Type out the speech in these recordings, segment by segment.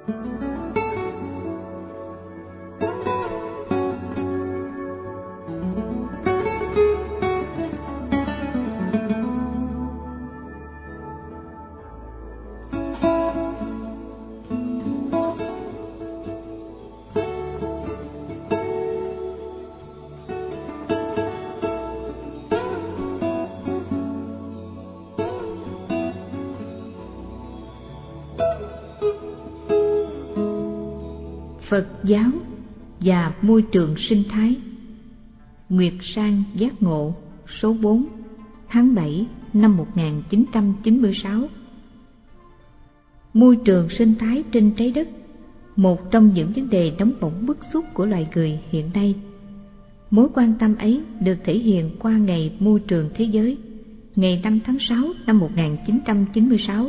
Phật giáo và môi trường sinh thái. Nguyệt Sang giác ngộ, số 4, tháng 7 năm 1996. Môi trường sinh thái trên trái đất, một trong những vấn đề nóng bỏng bức xúc của loài người hiện nay. Mối quan tâm ấy được thể hiện qua Ngày Môi trường Thế giới, ngày 5 tháng 6 năm 1996.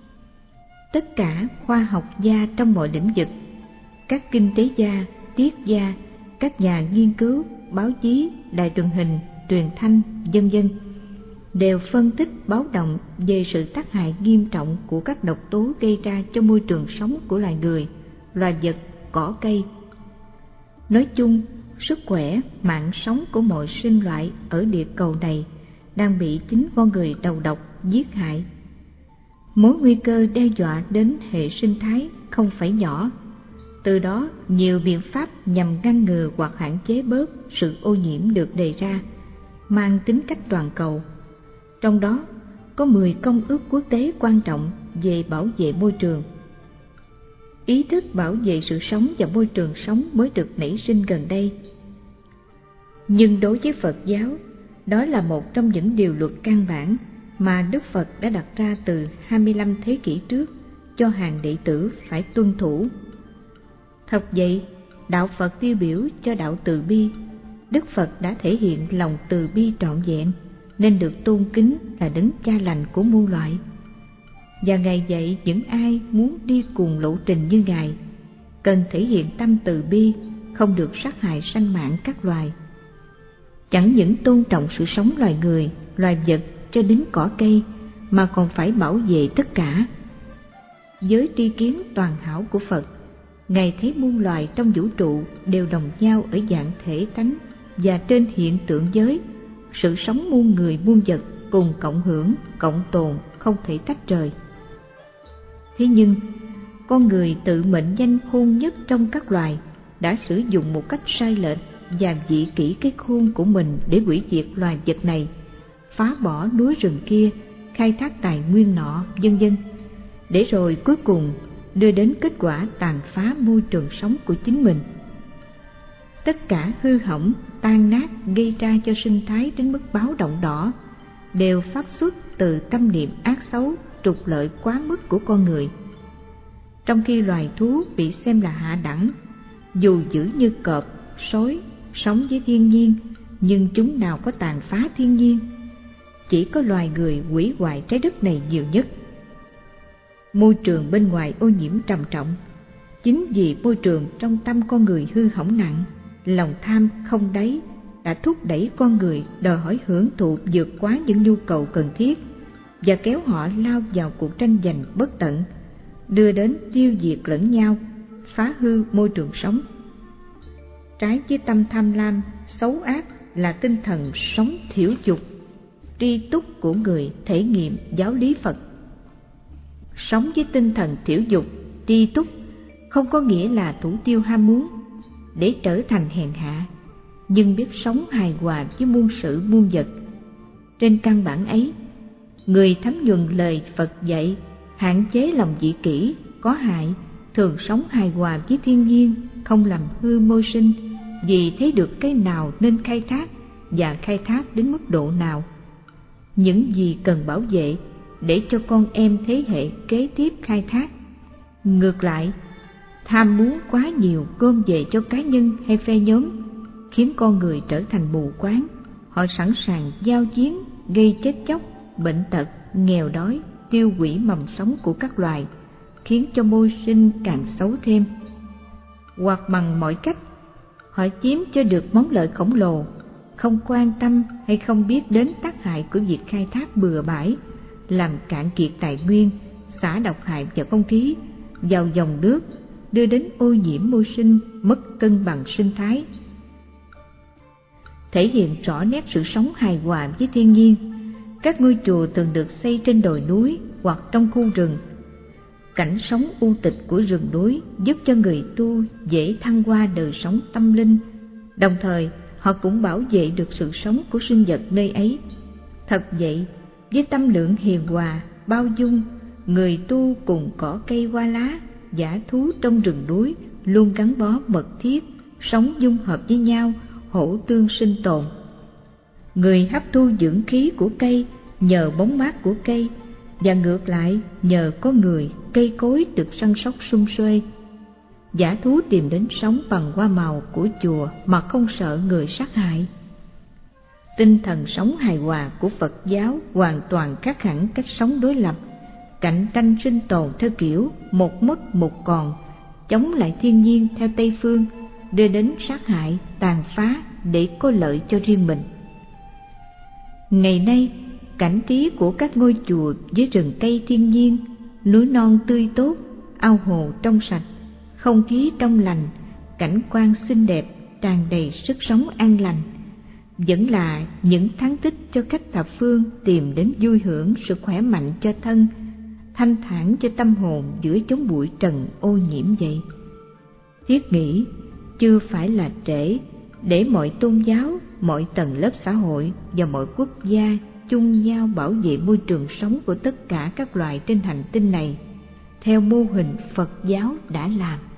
Tất cả khoa học gia trong mọi lĩnh vực, các kinh tế gia, triết gia, các nhà nghiên cứu, báo chí, đài truyền hình, truyền thanh, vân vân, đều phân tích báo động về sự tác hại nghiêm trọng của các độc tố gây ra cho môi trường sống của loài người, loài vật, cỏ cây. Nói chung, sức khỏe, mạng sống của mọi sinh loại ở địa cầu này đang bị chính con người đầu độc giết hại. Mối nguy cơ đe dọa đến hệ sinh thái không phải nhỏ. Từ đó, nhiều biện pháp nhằm ngăn ngừa hoặc hạn chế bớt sự ô nhiễm được đề ra, mang tính cách toàn cầu. Trong đó, có 10 công ước quốc tế quan trọng về bảo vệ môi trường. Ý thức bảo vệ sự sống và môi trường sống mới được nảy sinh gần đây. Nhưng đối với Phật giáo, đó là một trong những điều luật căn bản mà Đức Phật đã đặt ra từ 25 thế kỷ trước cho hàng đệ tử phải tuân thủ. Thật vậy, đạo Phật tiêu biểu cho đạo từ bi. Đức Phật đã thể hiện lòng từ bi trọn vẹn, nên được tôn kính là đấng cha lành của muôn loài. Và Ngài dạy những ai muốn đi cùng lộ trình như Ngài, cần thể hiện tâm từ bi, không được sát hại sanh mạng các loài. Chẳng những tôn trọng sự sống loài người, loài vật cho đến cỏ cây, mà còn phải bảo vệ tất cả. Với tri kiến toàn hảo của Phật, Ngài thấy muôn loài trong vũ trụ đều đồng nhau ở dạng thể tánh và trên hiện tượng giới, sự sống muôn người muôn vật cùng cộng hưởng, cộng tồn, không thể tách rời. Thế nhưng, con người tự mệnh danh khôn nhất trong các loài đã sử dụng một cách sai lệch và vị kỷ cái khôn của mình để hủy diệt loài vật này, phá bỏ núi rừng kia, khai thác tài nguyên nọ, vân vân, để rồi cuối cùng đưa đến kết quả tàn phá môi trường sống của chính mình. Tất cả hư hỏng, tan nát gây ra cho sinh thái đến mức báo động đỏ đều phát xuất từ tâm niệm ác xấu, trục lợi quá mức của con người. Trong khi loài thú bị xem là hạ đẳng, dù dữ như cọp, sói, sống với thiên nhiên, nhưng chúng nào có tàn phá thiên nhiên. Chỉ có loài người hủy hoại trái đất này nhiều nhất. Môi trường bên ngoài ô nhiễm trầm trọng. Chính vì môi trường trong tâm con người hư hỏng nặng, lòng tham không đáy đã thúc đẩy con người đòi hỏi hưởng thụ vượt quá những nhu cầu cần thiết và kéo họ lao vào cuộc tranh giành bất tận, đưa đến tiêu diệt lẫn nhau, phá hư môi trường sống. Trái với tâm tham lam, xấu ác là tinh thần sống thiểu dục, tri túc của người thể nghiệm giáo lý Phật. Sống với tinh thần thiểu dục, tri túc không có nghĩa là thủ tiêu ham muốn để trở thành hèn hạ, nhưng biết sống hài hòa với muôn sự muôn vật. Trên căn bản ấy, người thấm nhuần lời Phật dạy, hạn chế lòng dị kỷ, có hại, thường sống hài hòa với thiên nhiên, không làm hư môi sinh, vì thấy được cái nào nên khai thác và khai thác đến mức độ nào, những gì cần bảo vệ để cho con em thế hệ kế tiếp khai thác. Ngược lại, tham muốn quá nhiều gom về cho cá nhân hay phe nhóm khiến con người trở thành mù quáng. Họ sẵn sàng giao chiến, gây chết chóc, bệnh tật, nghèo đói, tiêu hủy mầm sống của các loài, khiến cho môi sinh càng xấu thêm. Hoặc bằng mọi cách, họ chiếm cho được món lợi khổng lồ, không quan tâm hay không biết đến tác hại của việc khai thác bừa bãi, làm cạn kiệt tài nguyên, xả độc hại vào không khí, vào dòng nước, đưa đến ô nhiễm môi sinh, mất cân bằng sinh thái. Thể hiện rõ nét sự sống hài hòa với thiên nhiên, các ngôi chùa thường được xây trên đồi núi hoặc trong khu rừng. Cảnh sống u tịch của rừng núi giúp cho người tu dễ thăng hoa đời sống tâm linh, đồng thời họ cũng bảo vệ được sự sống của sinh vật nơi ấy. Thật vậy, với tâm lượng hiền hòa, bao dung, người tu cùng cỏ cây hoa lá, dã thú trong rừng núi luôn gắn bó mật thiết, sống dung hợp với nhau, hỗ tương sinh tồn. Người hấp thu dưỡng khí của cây nhờ bóng mát của cây, và ngược lại nhờ có người, cây cối được săn sóc sum suê. Dã thú tìm đến sống bằng hoa màu của chùa mà không sợ người sát hại. Tinh thần sống hài hòa của Phật giáo hoàn toàn khác hẳn cách sống đối lập, cạnh tranh sinh tồn theo kiểu một mất một còn, chống lại thiên nhiên theo Tây phương, đưa đến sát hại, tàn phá để có lợi cho riêng mình. Ngày nay, cảnh trí của các ngôi chùa với rừng cây thiên nhiên, núi non tươi tốt, ao hồ trong sạch, không khí trong lành, cảnh quan xinh đẹp, tràn đầy sức sống an lành, vẫn là những thắng tích cho khách thập phương tìm đến vui hưởng sự khỏe mạnh cho thân, thanh thản cho tâm hồn giữa chốn bụi trần ô nhiễm vậy. Thiết nghĩ chưa phải là trễ để mọi tôn giáo, mọi tầng lớp xã hội và mọi quốc gia chung nhau bảo vệ môi trường sống của tất cả các loài trên hành tinh này theo mô hình Phật giáo đã làm.